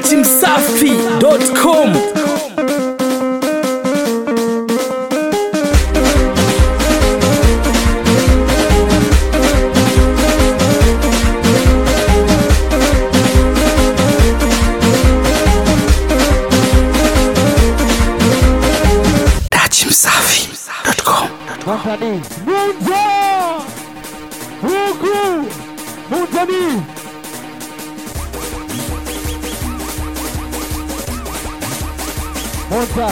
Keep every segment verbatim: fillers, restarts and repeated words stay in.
dati msafi dot com. dati msafi dot com. Mutani Munza Huku Mutani Munza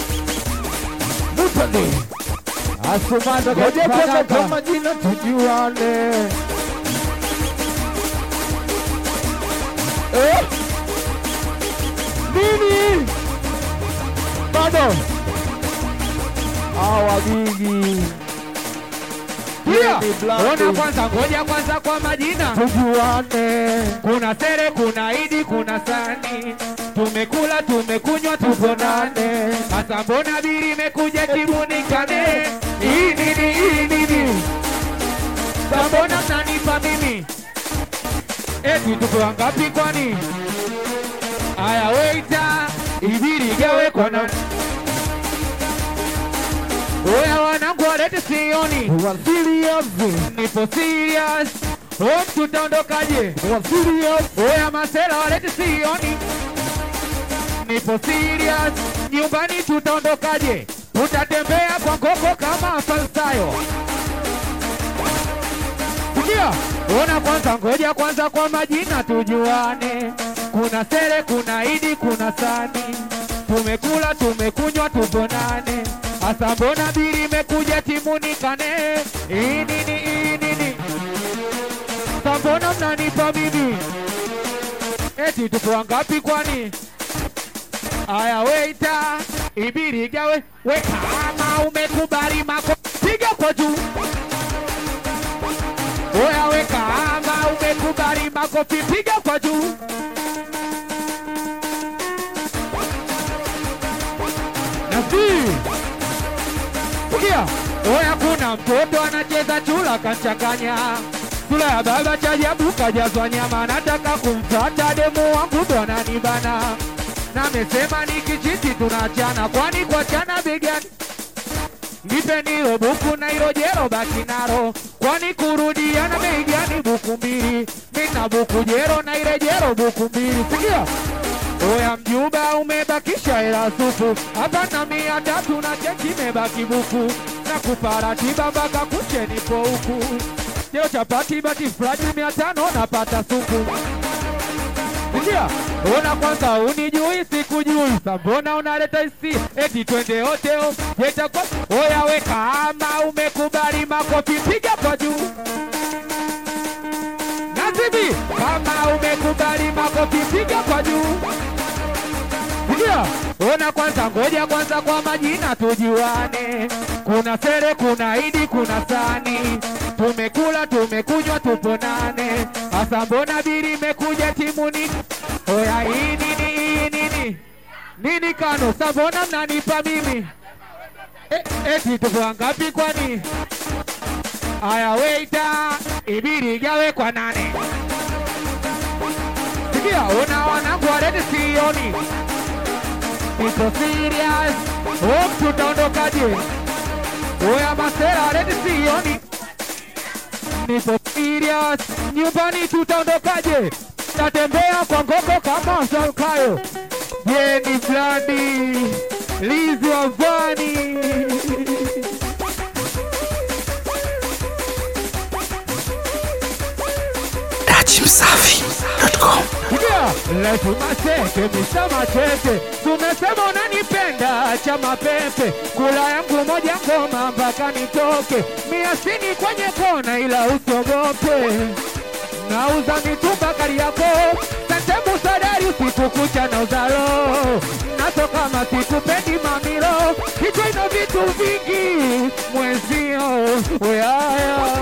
Mutani Asumanda Gajepaka kama jina tujuane. Eh Nini Bado Awa bigi Pia, ona kwanza ngoja kwanza kwa majina tujuane. Kuna sere, kuna idi, kuna sani. Tumekula, tumekunywa, tupo nane. Hasa mbona biri imekuja timuni kane. Hii nini, hii nini Sambona mnanipa mimi eti tuko wangapi kwani. Aya waiter, ibiri gawe kwa na Oya wanangu walete sioni. Wa serious Nipo serious. Oh tutaondokaje? Wa serious Oya masela walete sioni. Nipo serious. Nyumbani tutaondokaje? Tutatembea kwa ngoko kama falsayo. Sikia, ona kwanza ngoja kwanza kwa majina tujuane. Kuna sere, kuna idi, kuna sani. Tumekula, tumekunywa, tupo nane. Asa mbona biri imekuja timuni kane. Hii nini, hii nini Sambona mnanipa mimi eti tupo wangapi kwani. Aya waiter, ibiri gawe. We kama umekubali mako piga kwa juu. Oya we kama umekubali makofi piga kwa juu. Nasi Sikia, oya kuna mtoto anacheza chula kanchanganya. Chula ya baba chajabu kajazwa nyama. Nataka kumfata demu wangu bwana nibana. Na mesema nikichiti tunachana. Kwani kwa chana begani nipe nilo buku na ilo jero baki naro. Kwani kurudiana begani buku mbili. Mina buku jero na ile jero buku mbili. Sikia, oya mjuba umebakisha ila supu. Hapa na mia tatu na cheki mebaki buku. Na kuparatiba mpaka kuche nipo huku. Leo chapati bati flani mia tano napata supu. Sikia, ona kwanza unijui sikujui. Sambona unaleta isi eti twende hoteo. Jeta kwa oya we kama umekubali makofi piga kwa juu. Nazibi kama umekubali makofi piga kwa juu. Sikia, ona kwanza ngoja kwanza kwa majina tujuane. Kuna sere, kuna idi, kuna sani. Tumekula, tumekunywa, tupo nane. Asa mbona biri imekuja timuni. Oya hii nini, hii nini Nini kano, sambona mnanipa mimi e, eti tupo wangapi kwani. Aya waiter, ibiri gawe kwa nane. Sikia, ona wanangu walete sioni. Niko serious. Oh tutaondokaje? Oya masera walete sioni. Niko serious. Nyumbani tutaondokaje? Tatembea kwa ngoko kama salkayo. Yeni Blandi Lizi Wavani. dati msafi dot com. Sikia, letu maseke misama tete. Tumesema unanipenda chama pepe. Kula yangu moja ngoma mpaka nitoke. Mia sini kwenye kona ila usogope. Nauza mitumba kari yako. Santemu sadari usiku kucha na uzalo. Natoka masikupendi mamilo. Kichwa ino vitu vingi mwenzio. Weaya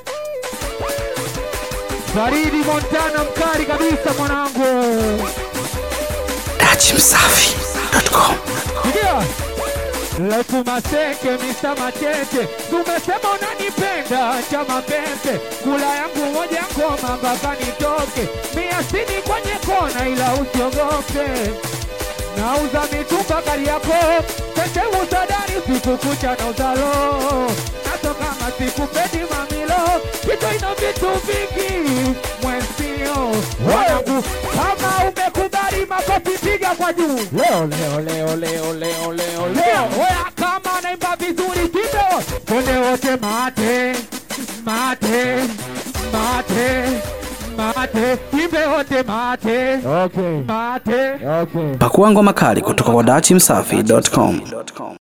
Faridi Montana mkali kabisa mwanangu. dati msafi dot com. Sikia, Lefu Maseke, Mister Machete, tumesema unanipenda chama pembe, kula yangu moja ngoma mpaka nitoke, mia sini kwenye kona ila usiogope. Nauza mitumba kari yako, tende usadari siku kucha na uzalo, natoka masiku pedi mamilo, kito ino vitu vingi, mwensio wanangu, kama umekubali makofi piga kwa juu. Leo, leo, leo, leo, leo, leo, leo, oya kama naimba vizuri kido, twende wote mate, mate, mate, mate, imbe wote mate, Okay. mate. Okay. Pakua ngoma kali kutoka kwa dachimsafi dot com.